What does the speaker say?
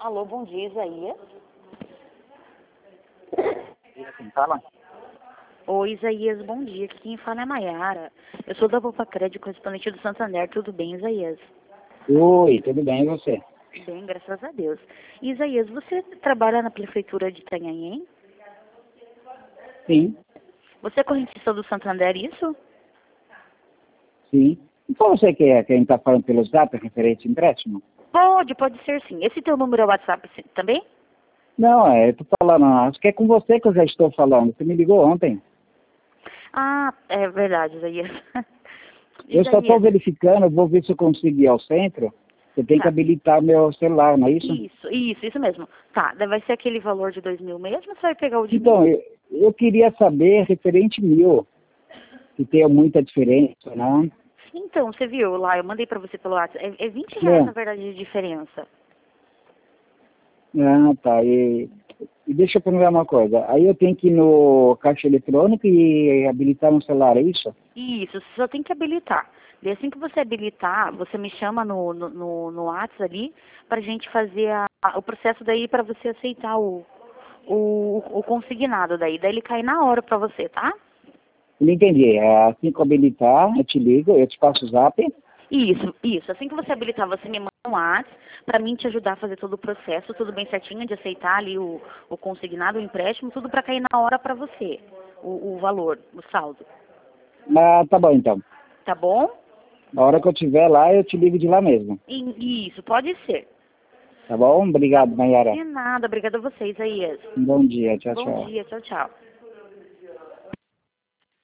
Alô, bom dia, Isaías. Quem fala? Oi, Isaías, bom dia. Aqui quem fala é a Maiara. Eu sou da Bopacred, correspondente do Santander. Tudo bem, Isaías? Oi, tudo bem e você? Bem, graças a Deus. Isaías, você trabalha na prefeitura de Itanhaém? Sim, Você é correntista do Santander, isso? sim. Então você que é quem está falando pelo Zap referente ao empréstimo? Pode ser sim. Esse teu número é WhatsApp também? Não, eu tô falando, acho que é com você que eu já estou falando. Você me ligou ontem. Ah, é verdade, Isaías. Eu só estou Isaías, verificando, vou ver se eu consigo ir ao centro. Você tem que tá. habilitar meu celular, não é isso? Isso mesmo. Tá, daí vai ser aquele valor de 2.000 mesmo ou você vai pegar o de 1.000? Então, eu queria saber referente mil, se tem muita diferença, não? Então, você viu lá, eu mandei pra você pelo WhatsApp. É 20 reais, na É. verdade, de diferença. Ah, tá. E deixa eu perguntar uma coisa. Aí eu tenho que ir no caixa eletrônico e habilitar no celular, é isso? Isso, você só tem que habilitar. E assim que você habilitar, você me chama no WhatsApp ali pra gente fazer o processo daí pra você aceitar o consignado daí. Daí ele cai na hora pra você, tá? Não entendi. Assim que eu habilitar, eu te ligo, eu te passo o zap. Isso. Assim que você habilitar, você me manda um WhatsApp pra mim te ajudar a fazer todo o processo, tudo bem certinho, de aceitar ali o consignado, o empréstimo, tudo pra cair na hora pra você, o valor, o saldo. Ah, tá bom então. Tá bom? Na hora que eu estiver lá, eu te ligo de lá mesmo. Isso, pode ser. Tá bom? Tá Obrigado, bom. Mayara. De nada, obrigada a vocês, Isaías. Um bom dia. Tchau, Bom tchau. dia, tchau, tchau.